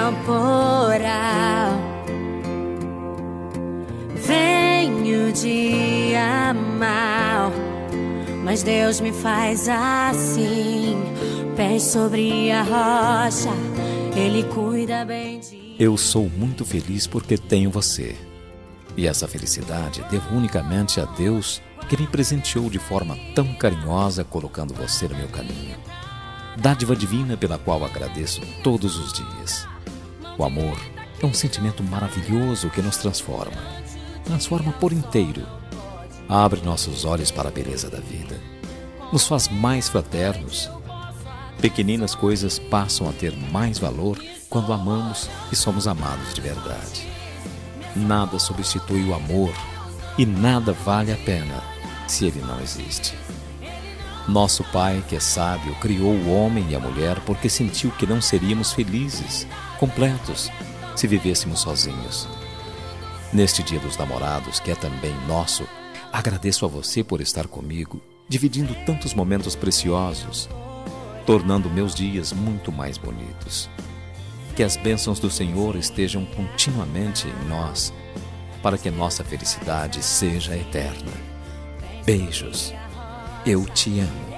temporal. Venho dia mal, mas Deus me faz assim. Pés sobre a rocha, Ele cuida bem de mim. Eu sou muito feliz porque tenho você. E essa felicidade devo unicamente a Deus, que me presenteou de forma tão carinhosa, colocando você no meu caminho. Dádiva divina pela qual agradeço todos os dias. O amor é um sentimento maravilhoso que nos transforma por inteiro. Abre nossos olhos para a beleza da vida. Nos faz mais fraternos. Pequeninas coisas passam a ter mais valor quando amamos e somos amados de verdade. Nada substitui o amor e nada vale a pena se ele não existe. Nosso Pai, que é sábio, criou o homem e a mulher porque sentiu que não seríamos felizes, completos, se vivêssemos sozinhos. Neste Dia dos Namorados, que é também nosso, agradeço a você por estar comigo, dividindo tantos momentos preciosos, tornando meus dias muito mais bonitos. Que as bênçãos do Senhor estejam continuamente em nós, para que nossa felicidade seja eterna. Beijos. Eu te amo.